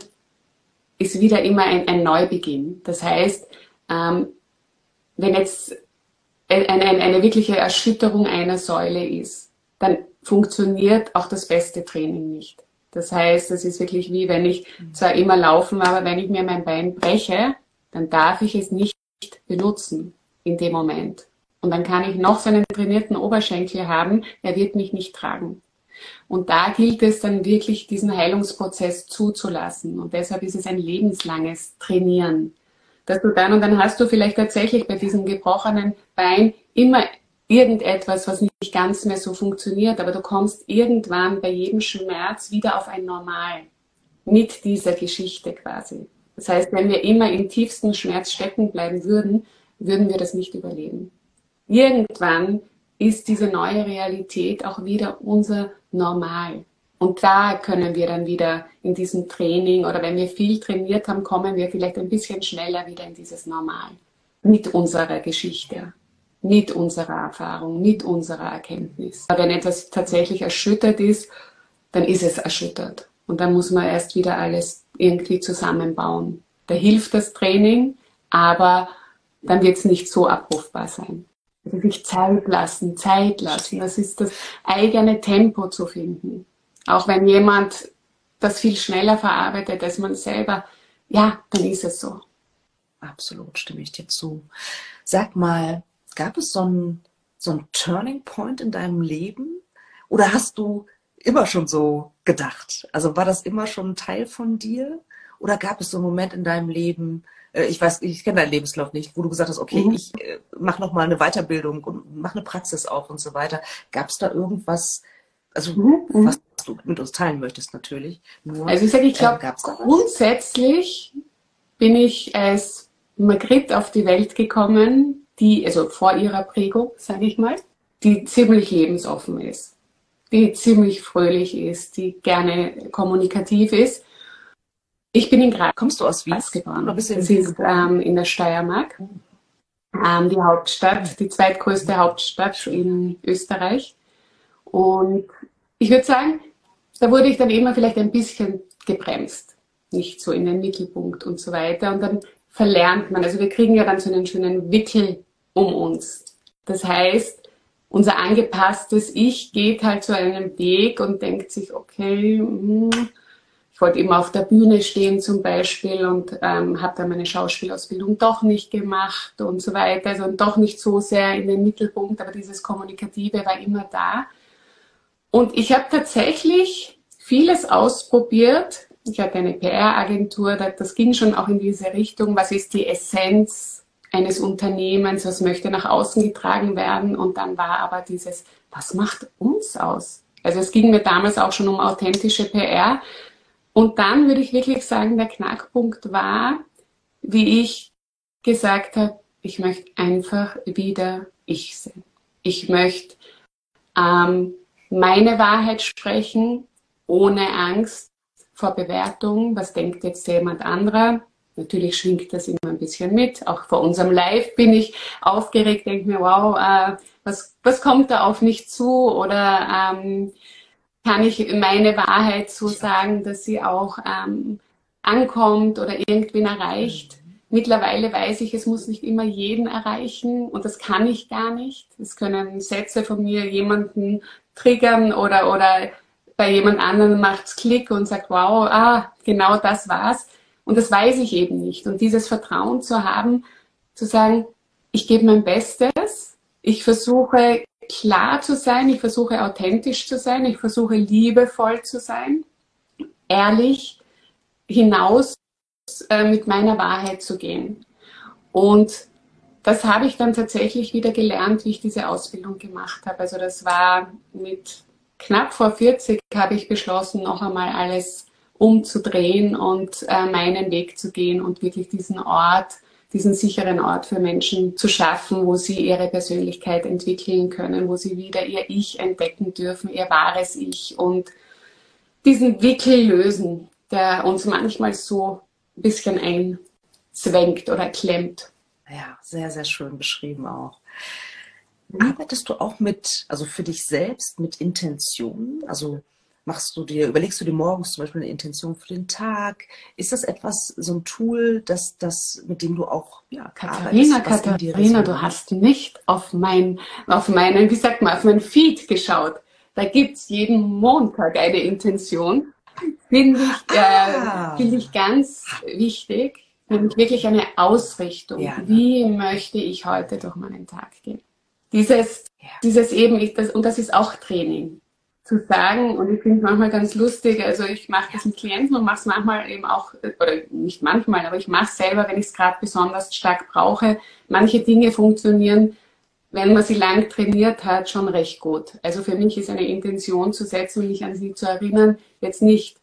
ist wieder immer ein, ein Neubeginn. Das heißt, ähm, wenn jetzt eine, eine, eine wirkliche Erschütterung einer Säule ist, dann funktioniert auch das beste Training nicht. Das heißt, es ist wirklich wie, wenn ich zwar immer laufen, aber wenn ich mir mein Bein breche, dann darf ich es nicht benutzen in dem Moment. Und dann kann ich noch so einen trainierten Oberschenkel haben, er wird mich nicht tragen. Und da gilt es dann wirklich, diesen Heilungsprozess zuzulassen. Und deshalb ist es ein lebenslanges Trainieren. Dass du dann, und dann hast du vielleicht tatsächlich bei diesem gebrochenen Bein immer irgendetwas, was nicht ganz mehr so funktioniert, aber du kommst irgendwann bei jedem Schmerz wieder auf ein Normal mit dieser Geschichte quasi. Das heißt, wenn wir immer im tiefsten Schmerz stecken bleiben würden, würden wir das nicht überleben. Irgendwann ist diese neue Realität auch wieder unser Normal. Und da können wir dann wieder in diesem Training oder wenn wir viel trainiert haben, kommen wir vielleicht ein bisschen schneller wieder in dieses Normal. Mit unserer Geschichte, mit unserer Erfahrung, mit unserer Erkenntnis. Aber wenn etwas tatsächlich erschüttert ist, dann ist es erschüttert. Und dann muss man erst wieder alles irgendwie zusammenbauen. Da hilft das Training, aber dann wird es nicht so abrufbar sein. Also sich Zeit lassen, Zeit lassen, das ist das eigene Tempo zu finden. Auch wenn jemand das viel schneller verarbeitet als man selber, ja, dann ist es so. Absolut, stimme ich dir zu. Sag mal, gab es so einen so einen Turning Point in deinem Leben? Oder hast du immer schon so gedacht? Also war das immer schon ein Teil von dir? Oder gab es so einen Moment in deinem Leben, äh, ich weiß, ich kenne deinen Lebenslauf nicht, wo du gesagt hast, okay, Mhm. ich äh, mache nochmal eine Weiterbildung und mache eine Praxis auf und so weiter. Gab es da irgendwas, also Mhm. was Mhm. du mit uns teilen möchtest natürlich, nur Also ich sage, ich ähm, glaube, gab es da was? grundsätzlich bin ich als Margrit auf die Welt gekommen, die, also vor ihrer Prägung, sage ich mal, die ziemlich lebensoffen ist, die ziemlich fröhlich ist, die gerne kommunikativ ist. Ich bin in Graz Kommst du aus Wien oder geboren. bist du in Das Wien ist geboren? ähm, in der Steiermark, ähm, die Hauptstadt, die zweitgrößte Hauptstadt in Österreich. Und ich würde sagen, da wurde ich dann immer vielleicht ein bisschen gebremst, nicht so in den Mittelpunkt und so weiter. Und dann verlernt man, also wir kriegen ja dann so einen schönen Wickel um uns. Das heißt, unser angepasstes Ich geht halt so einen Weg und denkt sich, okay, hm, ich wollte immer auf der Bühne stehen zum Beispiel und ähm, habe dann meine Schauspielausbildung doch nicht gemacht und so weiter. Also doch nicht so sehr in den Mittelpunkt, aber dieses Kommunikative war immer da. Und ich habe tatsächlich vieles ausprobiert. Ich hatte eine P R-Agentur, das ging schon auch in diese Richtung. Was ist die Essenz eines Unternehmens? Was möchte nach außen getragen werden? Und dann war aber dieses, was macht uns aus? Also es ging mir damals auch schon um authentische P R. Und dann würde ich wirklich sagen, der Knackpunkt war, wie ich gesagt habe, ich möchte einfach wieder ich sein. Ich möchte ähm, meine Wahrheit sprechen, ohne Angst vor Bewertung. Was denkt jetzt jemand anderer? Natürlich schwingt das immer ein bisschen mit. Auch vor unserem Live bin ich aufgeregt, denke mir, wow, äh, was, was kommt da auf mich zu? Oder ähm, kann ich meine Wahrheit so sagen, dass sie auch ähm, ankommt oder irgendwen erreicht? Mittlerweile weiß ich, es muss nicht immer jeden erreichen und das kann ich gar nicht. Es können Sätze von mir jemanden triggern oder, oder bei jemand anderem macht's Klick und sagt, wow, ah, genau das war's. Und das weiß ich eben nicht. Und dieses Vertrauen zu haben, zu sagen, ich gebe mein Bestes, ich versuche klar zu sein, ich versuche authentisch zu sein, ich versuche liebevoll zu sein, ehrlich hinaus äh, mit meiner Wahrheit zu gehen. Und das habe ich dann tatsächlich wieder gelernt, wie ich diese Ausbildung gemacht habe. Also das war mit knapp vor vierzig habe ich beschlossen, noch einmal alles umzudrehen und äh, meinen Weg zu gehen und wirklich diesen Ort, diesen sicheren Ort für Menschen zu schaffen, wo sie ihre Persönlichkeit entwickeln können, wo sie wieder ihr Ich entdecken dürfen, ihr wahres Ich und diesen Wickel lösen, der uns manchmal so ein bisschen einzwängt oder klemmt. Ja, sehr, sehr schön beschrieben auch. Mhm. Arbeitest du auch mit, also für dich selbst, mit Intentionen? Also machst du dir, überlegst du dir morgens zum Beispiel eine Intention für den Tag? Ist das etwas, so ein Tool, das, das, mit dem du auch, ja, Katharina, arbeitest, was in dir Katharina, du resoniert? hast nicht auf mein, auf meinen, wie sagt man, auf mein Feed geschaut. Da gibt's jeden Montag eine Intention. Finde ich, äh, Ah, finde ich ganz wichtig. Nämlich wirklich eine Ausrichtung. ja, ne? Wie möchte ich heute durch meinen Tag gehen? Dieses, Ja. dieses eben, ich, das, und das ist auch Training. Zu sagen, und ich finde es manchmal ganz lustig, also ich mache das mit Klienten und mache es manchmal eben auch, oder nicht manchmal, aber ich mache es selber, wenn ich es gerade besonders stark brauche. Manche Dinge funktionieren, wenn man sie lang trainiert hat, schon recht gut. Also für mich ist eine Intention zu setzen und mich an sie zu erinnern, jetzt nicht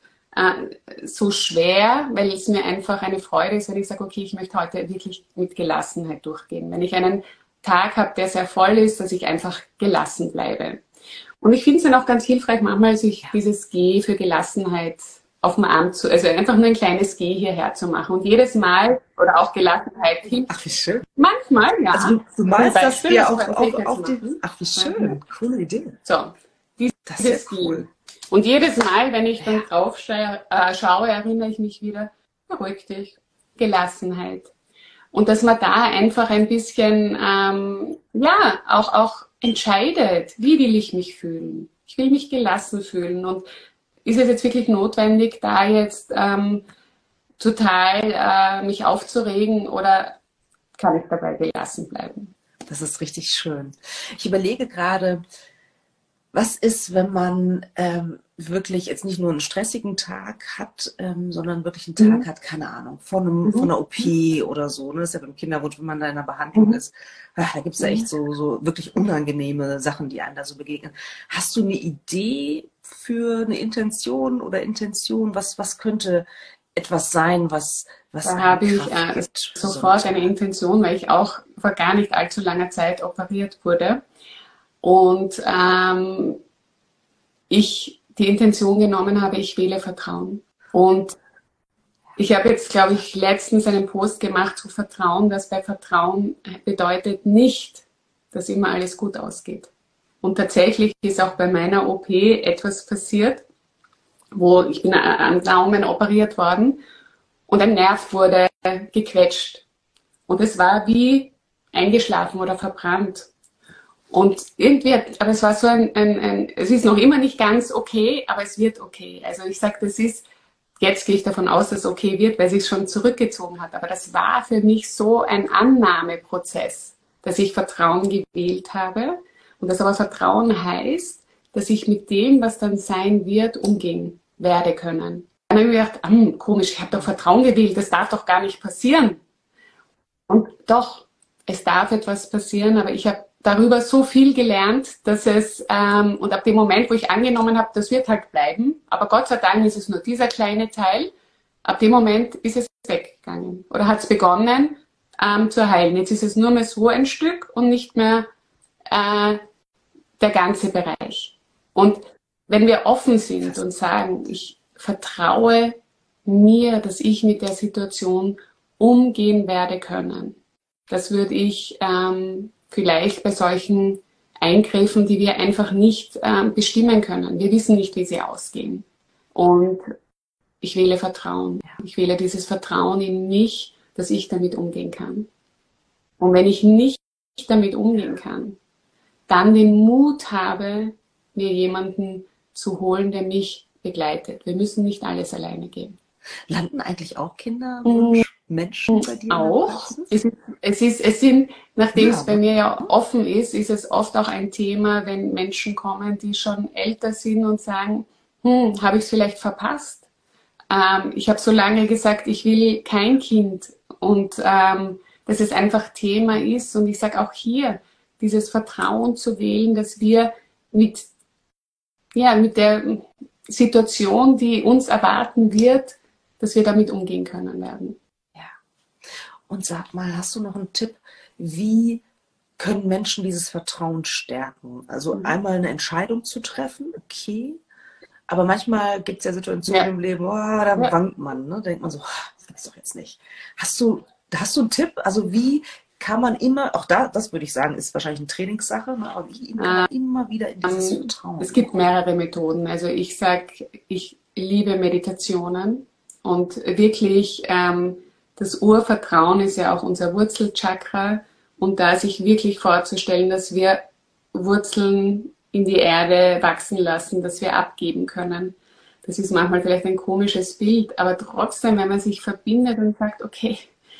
äh, so schwer, weil es mir einfach eine Freude ist, wenn ich sage, okay, ich möchte heute wirklich mit Gelassenheit durchgehen. Wenn ich einen Tag habe, der sehr voll ist, dass ich einfach gelassen bleibe. Und ich finde es dann auch ganz hilfreich, manchmal sich dieses G für Gelassenheit auf dem Arm zu, also einfach nur ein kleines G hierher zu machen. Und jedes Mal, oder auch Gelassenheit hilft. Ach, wie schön. Manchmal, ja. Also du, du malst das dir auf, auf, auf die... machen. Ach, wie schön. Coole Idee. So, dieses Das ist ja G. cool. Und jedes Mal, wenn ich dann drauf schaue, äh, schaue, erinnere ich mich wieder, beruhig dich, Gelassenheit. Und dass man da einfach ein bisschen, ähm, ja, auch, auch entscheidet, wie will ich mich fühlen. Ich will mich gelassen fühlen. Und ist es jetzt wirklich notwendig, da jetzt ähm, total äh, mich aufzuregen oder kann ich dabei gelassen bleiben? Das ist richtig schön. Ich überlege gerade, was ist, wenn man ähm, wirklich jetzt nicht nur einen stressigen Tag hat, ähm, sondern wirklich einen Tag Mhm. hat, keine Ahnung, von, einem, Mhm. von einer O P oder so. Ne? Das ist ja beim Kinderwunsch, wenn man da in einer Behandlung Mhm. ist. Ach, da gibt es ja echt so, so wirklich unangenehme Sachen, die einem da so begegnen. Hast du eine Idee für eine Intention oder Intention? Was, was könnte etwas sein, was, was Da einem habe ich Kraft äh, gibt? sofort eine Intention, weil ich auch vor gar nicht allzu langer Zeit operiert wurde. Und ähm, ich die Intention genommen habe, ich wähle Vertrauen. Und ich habe jetzt, glaube ich, letztens einen Post gemacht zu Vertrauen, dass bei Vertrauen bedeutet nicht, dass immer alles gut ausgeht. Und tatsächlich ist auch bei meiner O P etwas passiert, wo ich bin am Daumen operiert worden und ein Nerv wurde gequetscht. Und es war wie eingeschlafen oder verbrannt. Und irgendwie, aber es war so ein, ein, ein, es ist noch immer nicht ganz okay, aber es wird okay. Also ich sage, das ist, jetzt gehe ich davon aus, dass es okay wird, weil es sich schon zurückgezogen hat. Aber das war für mich so ein Annahmeprozess, dass ich Vertrauen gewählt habe. Und das aber Vertrauen heißt, dass ich mit dem, was dann sein wird, umgehen werde können. Dann habe ich mir gedacht, hm, komisch, ich habe doch Vertrauen gewählt, das darf doch gar nicht passieren. Und doch, es darf etwas passieren, aber ich habe darüber so viel gelernt, dass es, ähm, und ab dem Moment, wo ich angenommen habe, das wird halt bleiben, aber Gott sei Dank ist es nur dieser kleine Teil, ab dem Moment ist es weggegangen oder hat es begonnen ähm, zu heilen. Jetzt ist es nur mehr so ein Stück und nicht mehr äh, der ganze Bereich. Und wenn wir offen sind und sagen, ich vertraue mir, dass ich mit der Situation umgehen werde können, das würde ich ähm, vielleicht bei solchen Eingriffen, die wir einfach nicht ähm, bestimmen können. Wir wissen nicht, wie sie ausgehen. Und ich wähle Vertrauen. Ich wähle dieses Vertrauen in mich, dass ich damit umgehen kann. Und wenn ich nicht damit umgehen kann, dann den Mut habe, mir jemanden zu holen, der mich begleitet. Wir müssen nicht alles alleine gehen. Landen eigentlich auch Kinderwunschmenschen bei dir? Auch. Es ist, es ist, es sind, nachdem Ja, es bei mir ja offen ist, ist es oft auch ein Thema, wenn Menschen kommen, die schon älter sind und sagen, hm, habe ich es vielleicht verpasst? Ähm, ich habe so lange gesagt, ich will kein Kind und ähm, dass es einfach Thema ist. Und ich sage auch hier, dieses Vertrauen zu wählen, dass wir mit, ja, mit der Situation, die uns erwarten wird, dass wir damit umgehen können werden. Ja. Und sag mal, hast du noch einen Tipp, wie können Menschen dieses Vertrauen stärken? Also Mhm. einmal eine Entscheidung zu treffen, okay, aber manchmal gibt es ja Situationen Ja. im Leben, oh, da Ja. wankt man, ne? Da denkt man so, "Ah, das gibt's doch jetzt nicht. Hast du, hast du einen Tipp? Also wie kann man immer, auch da, das würde ich sagen, ist wahrscheinlich eine Trainingssache, ne? Aber wie kann man immer wieder in dieses Ähm, Vertrauen? Es gibt mehrere Methoden. Also ich sage, ich liebe Meditationen und wirklich ähm, das Urvertrauen ist ja auch unser Wurzelchakra und da sich wirklich vorzustellen, dass wir Wurzeln in die Erde wachsen lassen, dass wir abgeben können. Das ist manchmal vielleicht ein komisches Bild, aber trotzdem, wenn man sich verbindet und sagt, okay,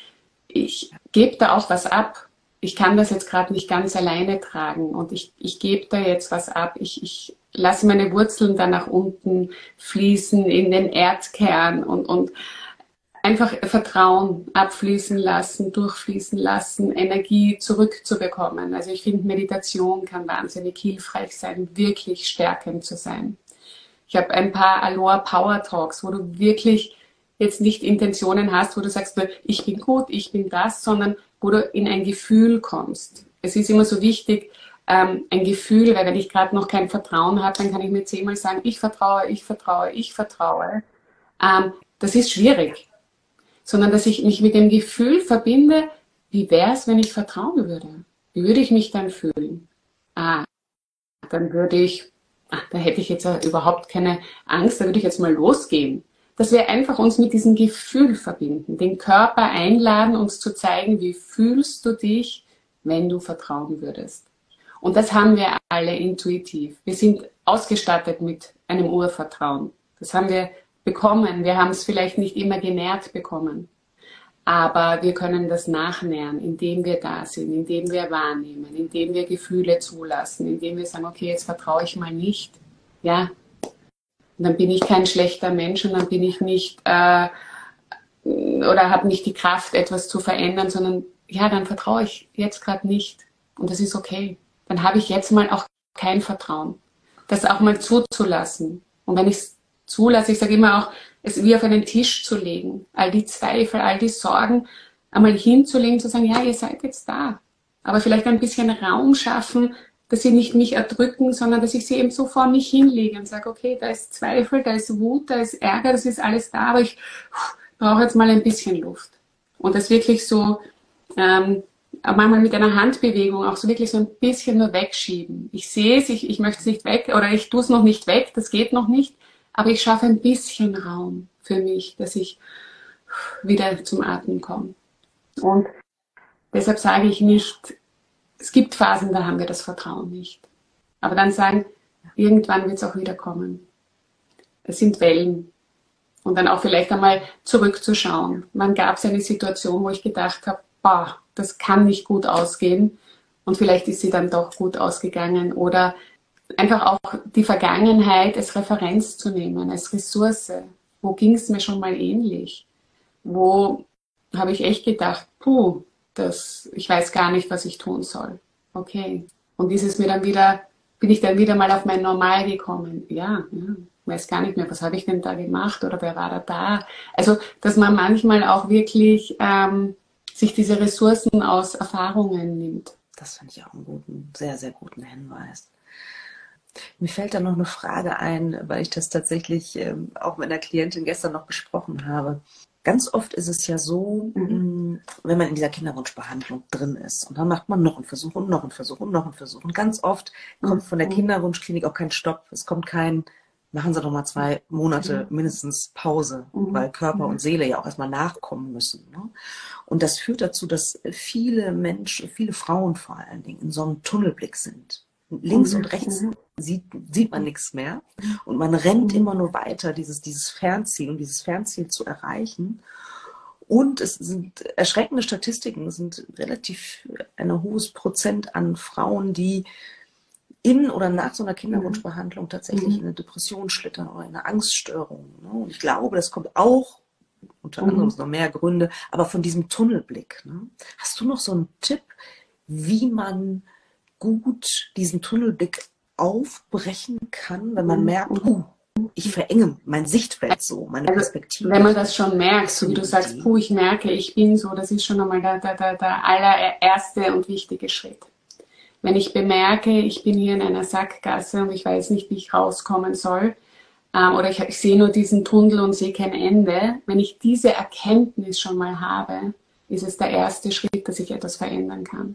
ich gebe da auch was ab. Ich kann das jetzt gerade nicht ganz alleine tragen und ich, ich gebe da jetzt was ab. Ich, ich lasse meine Wurzeln da nach unten fließen in den Erdkern und, und einfach Vertrauen abfließen lassen, durchfließen lassen, Energie zurückzubekommen. Also ich finde, Meditation kann wahnsinnig hilfreich sein, wirklich stärkend zu sein. Ich habe ein paar Aloha Power Talks, wo du wirklich jetzt nicht Intentionen hast, wo du sagst, ich bin gut, ich bin das, sondern wo du in ein Gefühl kommst. es ist immer so wichtig, ähm, ein Gefühl, weil wenn ich gerade noch kein Vertrauen habe, dann kann ich mir zehnmal sagen, ich vertraue, ich vertraue, ich vertraue. Ähm, das ist schwierig. Sondern dass ich mich mit dem Gefühl verbinde, wie wäre es, wenn ich vertrauen würde? Wie würde ich mich dann fühlen? Ah, dann würde ich, ach, da hätte ich jetzt überhaupt keine Angst, da würde ich jetzt mal losgehen. Dass wir einfach uns mit diesem Gefühl verbinden, den Körper einladen, uns zu zeigen, wie fühlst du dich, wenn du vertrauen würdest. Und das haben wir alle intuitiv. Wir sind ausgestattet mit einem Urvertrauen. Das haben wir bekommen. Wir haben es vielleicht nicht immer genährt bekommen. Aber wir können das nachnähren, indem wir da sind, indem wir wahrnehmen, indem wir Gefühle zulassen, indem wir sagen, okay, jetzt vertraue ich mal nicht. Ja, und dann bin ich kein schlechter Mensch und dann bin ich nicht äh, oder habe nicht die Kraft, etwas zu verändern, sondern ja, dann vertraue ich jetzt gerade nicht. Und das ist okay. Dann habe ich jetzt mal auch kein Vertrauen. Das auch mal zuzulassen. Und wenn ich es zulasse, ich sage immer auch, es wie auf einen Tisch zu legen, all die Zweifel, all die Sorgen einmal hinzulegen, zu sagen, ja, ihr seid jetzt da. Aber vielleicht ein bisschen Raum schaffen, dass sie nicht mich erdrücken, sondern dass ich sie eben so vor mich hinlege und sage, okay, da ist Zweifel, da ist Wut, da ist Ärger, das ist alles da, aber ich brauche jetzt mal ein bisschen Luft. Und das wirklich so, ähm, manchmal mit einer Handbewegung auch so wirklich so ein bisschen nur wegschieben. Ich sehe es, ich, ich möchte es nicht weg oder ich tue es noch nicht weg, das geht noch nicht, aber ich schaffe ein bisschen Raum für mich, dass ich wieder zum Atmen komme. Und deshalb sage ich nicht, es gibt Phasen, da haben wir das Vertrauen nicht. Aber dann sagen, irgendwann wird es auch wieder kommen. Es sind Wellen. Und dann auch vielleicht einmal zurückzuschauen. Wann gab es eine Situation, wo ich gedacht habe, boah, das kann nicht gut ausgehen. Und vielleicht ist sie dann doch gut ausgegangen. Oder einfach auch die Vergangenheit als Referenz zu nehmen, als Ressource. Wo ging es mir schon mal ähnlich? Wo habe ich echt gedacht, puh, das, ich weiß gar nicht, was ich tun soll. Okay. Und ist es mir dann wieder, bin ich dann wieder mal auf mein Normal gekommen? Ja, ja. Weiß gar nicht mehr, was habe ich denn da gemacht oder wer war da da? Also, dass man manchmal auch wirklich ähm, sich diese Ressourcen aus Erfahrungen nimmt. Das finde ich auch einen guten, sehr, sehr guten Hinweis. Mir fällt da noch eine Frage ein, weil ich das tatsächlich ähm, auch mit einer Klientin gestern noch besprochen habe. Ganz oft ist es ja so, mhm. wenn man in dieser Kinderwunschbehandlung drin ist und dann macht man noch einen Versuch und noch einen Versuch und noch einen Versuch. Und ganz oft kommt von der Kinderwunschklinik auch kein Stopp. Es kommt kein, machen Sie doch mal zwei Monate mindestens Pause, mhm. weil Körper und Seele ja auch erstmal nachkommen müssen. Ne? Und das führt dazu, dass viele Menschen, viele Frauen vor allen Dingen in so einem Tunnelblick sind. Links und rechts sieht, sieht man nichts mehr und man rennt immer nur weiter, dieses, dieses Fernziel, um dieses Fernziel zu erreichen. Und es sind erschreckende Statistiken, es sind relativ ein hohes Prozent an Frauen, die in oder nach so einer Kinderwunschbehandlung tatsächlich in eine Depression schlittern oder in eine Angststörung. Ne? Und ich glaube, das kommt auch, unter anderem noch mehr Gründe, aber von diesem Tunnelblick. Ne? Hast du noch so einen Tipp, wie man gut diesen Tunnelblick aufbrechen kann, wenn man merkt, uh, ich verenge mein Sichtfeld so, meine Perspektive. Also, wenn man das schon merkt, so wie du sagst, puh, ich merke, ich bin so, das ist schon einmal der, der, der, der allererste und wichtige Schritt. Wenn ich bemerke, ich bin hier in einer Sackgasse und ich weiß nicht, wie ich rauskommen soll, ähm, oder ich, ich sehe nur diesen Tunnel und sehe kein Ende, wenn ich diese Erkenntnis schon mal habe, ist es der erste Schritt, dass ich etwas verändern kann.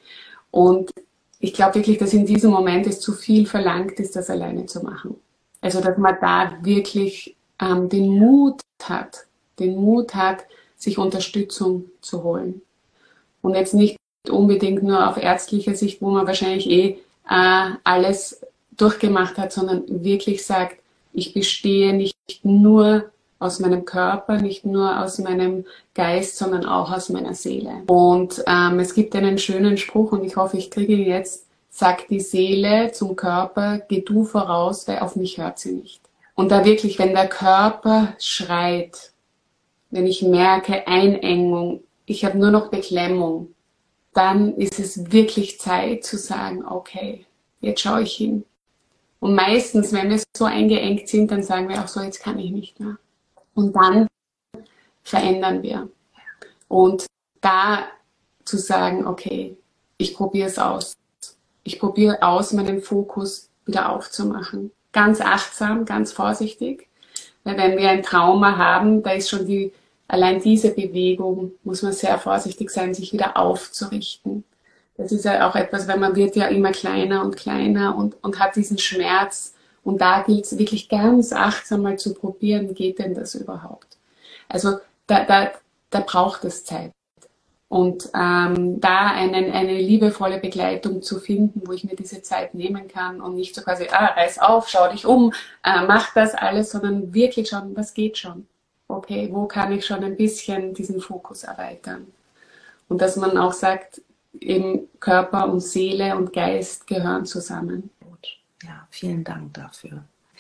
Und ich glaube wirklich, dass in diesem Moment es zu viel verlangt ist, das alleine zu machen. Also, dass man da wirklich ähm, den Mut hat, den Mut hat, sich Unterstützung zu holen. Und jetzt nicht unbedingt nur auf ärztlicher Sicht, wo man wahrscheinlich eh äh, alles durchgemacht hat, sondern wirklich sagt, ich bestehe nicht nur aus meinem Körper, nicht nur aus meinem Geist, sondern auch aus meiner Seele. Und ähm, es gibt einen schönen Spruch und ich hoffe, ich kriege ihn jetzt, sagt die Seele zum Körper, geh du voraus, weil auf mich hört sie nicht. Und da wirklich, wenn der Körper schreit, wenn ich merke Einengung, ich habe nur noch Beklemmung, dann ist es wirklich Zeit zu sagen, okay, jetzt schaue ich hin. Und meistens, wenn wir so eingeengt sind, dann sagen wir auch so, jetzt kann ich nicht mehr. Und dann verändern wir. Und da zu sagen, okay, ich probiere es aus. Ich probiere aus, meinen Fokus wieder aufzumachen. Ganz achtsam, ganz vorsichtig. Weil wenn wir ein Trauma haben, da ist schon die, allein diese Bewegung, muss man sehr vorsichtig sein, sich wieder aufzurichten. Das ist ja auch etwas, weil man wird ja immer kleiner und kleiner und, und hat diesen Schmerz. Und da gilt es wirklich ganz achtsam mal zu probieren, geht denn das überhaupt? Also da, da, da braucht es Zeit. Und ähm, da einen, eine liebevolle Begleitung zu finden, wo ich mir diese Zeit nehmen kann und nicht so quasi, ah, reiß auf, schau dich um, äh, mach das alles, sondern wirklich schauen, was geht schon? Okay, wo kann ich schon ein bisschen diesen Fokus erweitern? Und dass man auch sagt, eben Körper und Seele und Geist gehören zusammen. Gut. Ja, vielen Dank dafür.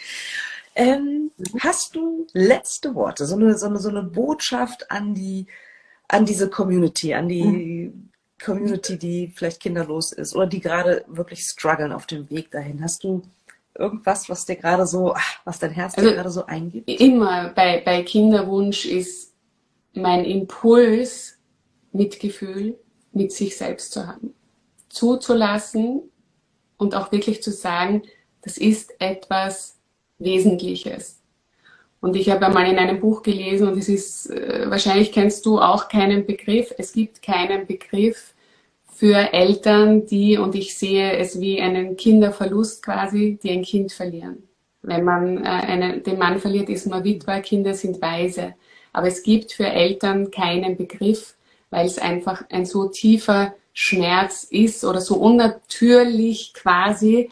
Ähm, hast du letzte Worte, so eine, so eine, so eine Botschaft an die, an diese Community, an die Community, die vielleicht kinderlos ist oder die gerade wirklich strugglen auf dem Weg dahin? Hast du irgendwas, was dir gerade so, was dein Herz Also dir gerade so eingibt? Immer bei, bei Kinderwunsch ist mein Impuls, Mitgefühl mit sich selbst zu haben. Zuzulassen und auch wirklich zu sagen, das ist etwas Wesentliches. Und ich habe einmal in einem Buch gelesen, und es ist, äh, wahrscheinlich kennst du auch keinen Begriff, es gibt keinen Begriff für Eltern, die, und ich sehe es wie einen Kinderverlust quasi, die ein Kind verlieren. Wenn man äh, einen, den Mann verliert, ist man Witwer, Kinder sind Waise. Aber es gibt für Eltern keinen Begriff, weil es einfach ein so tiefer Schmerz ist oder so unnatürlich quasi,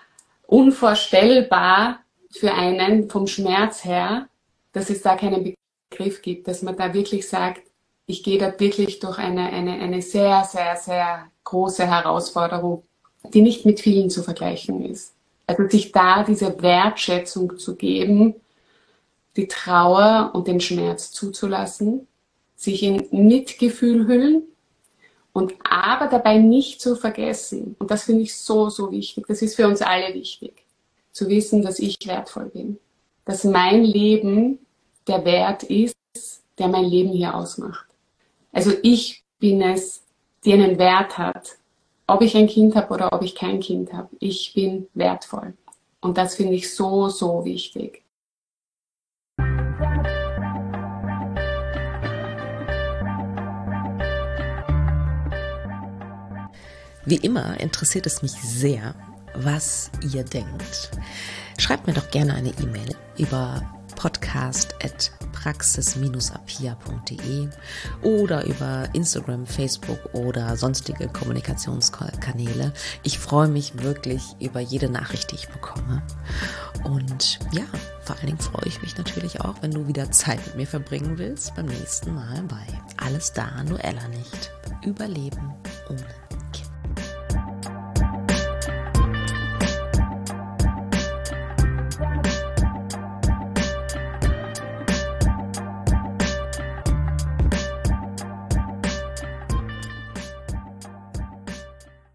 unvorstellbar für einen vom Schmerz her, dass es da keinen Begriff gibt, dass man da wirklich sagt, ich gehe da wirklich durch eine, eine, eine sehr, sehr, sehr große Herausforderung, die nicht mit vielen zu vergleichen ist. Also sich da diese Wertschätzung zu geben, die Trauer und den Schmerz zuzulassen, sich in Mitgefühl hüllen und aber dabei nicht zu vergessen, und das finde ich so, so wichtig, das ist für uns alle wichtig, zu wissen, dass ich wertvoll bin, dass mein Leben der Wert ist, der mein Leben hier ausmacht. Also ich bin es, die einen Wert hat, ob ich ein Kind habe oder ob ich kein Kind habe. Ich bin wertvoll. Und das finde ich so, so wichtig. Wie immer interessiert es mich sehr, was ihr denkt. Schreibt mir doch gerne eine E-Mail über podcast at praxis dash apia punkt de oder über Instagram, Facebook oder sonstige Kommunikationskanäle. Ich freue mich wirklich über jede Nachricht, die ich bekomme. Und ja, vor allen Dingen freue ich mich natürlich auch, wenn du wieder Zeit mit mir verbringen willst, beim nächsten Mal bei Alles da, nur Ella nicht. Überleben ohne